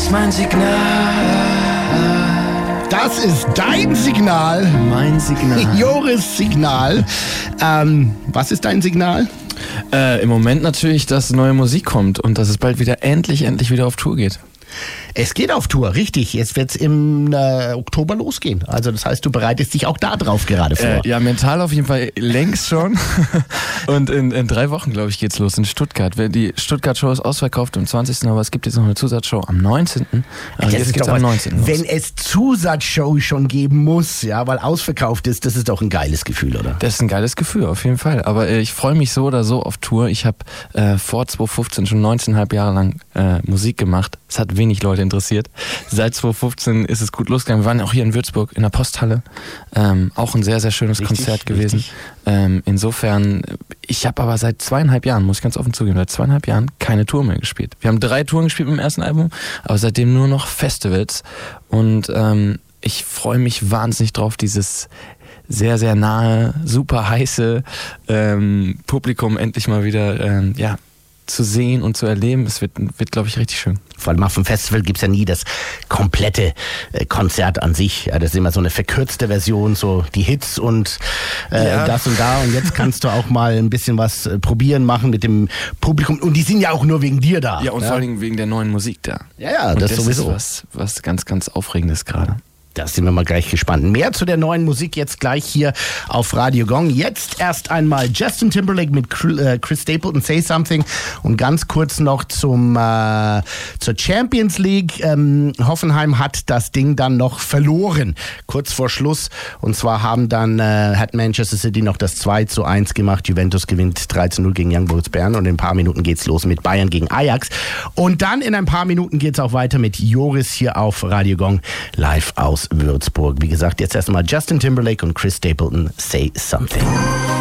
ist mein Signal. Das ist dein Signal. Mein Signal. Joris Signal. Was ist dein Signal? Im Moment natürlich, dass neue Musik kommt und dass es bald wieder endlich wieder auf Tour geht. Es geht auf Tour, richtig. Jetzt wird es im Oktober losgehen. Also das heißt, du bereitest dich auch da drauf gerade vor. Ja, mental auf jeden Fall längst schon. Und in 3 Wochen, glaube ich, geht's los in Stuttgart. Die Stuttgart-Show ist ausverkauft am 20., aber es gibt jetzt noch eine Zusatzshow am 19. Jetzt geht's am 19. los. Wenn es Zusatzshow schon geben muss, ja, weil ausverkauft ist, das ist doch ein geiles Gefühl, oder? Das ist ein geiles Gefühl, auf jeden Fall. Aber ich freue mich so oder so auf Tour. Ich habe vor 2015 schon 19,5 Jahre lang Musik gemacht. Es hat wenig Leute interessiert. Seit 2015 ist es gut losgegangen. Wir waren auch hier in Würzburg in der Posthalle. Auch ein sehr, sehr schönes Konzert gewesen. Insofern, ich habe aber seit 2,5 Jahren, muss ich ganz offen zugeben, seit 2,5 Jahren keine Tour mehr gespielt. Wir haben 3 Touren gespielt mit dem ersten Album, aber seitdem nur noch Festivals. Und ich freue mich wahnsinnig drauf, dieses sehr, sehr nahe, super heiße Publikum endlich mal wieder zu sehen und zu erleben. Es wird glaube ich, richtig schön. Vor allem auf dem Festival gibt's ja nie das komplette Konzert an sich. Ja, das ist immer so eine verkürzte Version, so die Hits und das und da. Und jetzt kannst du auch mal ein bisschen was probieren, machen mit dem Publikum. Und die sind ja auch nur wegen dir da. Ja, und vor allen Dingen wegen der neuen Musik da. Ja, und das sowieso. Ist was ganz, ganz Aufregendes gerade. Da sind wir mal gleich gespannt. Mehr zu der neuen Musik jetzt gleich hier auf Radio Gong. Jetzt erst einmal Justin Timberlake mit Chris Stapleton, Say Something. Und ganz kurz noch zur Champions League. Hoffenheim hat das Ding dann noch verloren, kurz vor Schluss. Und zwar hat Manchester City noch das 2:1 gemacht. Juventus gewinnt 3:0 gegen Young Boys Bern. Und in ein paar Minuten geht's los mit Bayern gegen Ajax. Und dann in ein paar Minuten geht's auch weiter mit Joris hier auf Radio Gong live aus Würzburg. Wie gesagt, jetzt erstmal Justin Timberlake und Chris Stapleton, Say Something.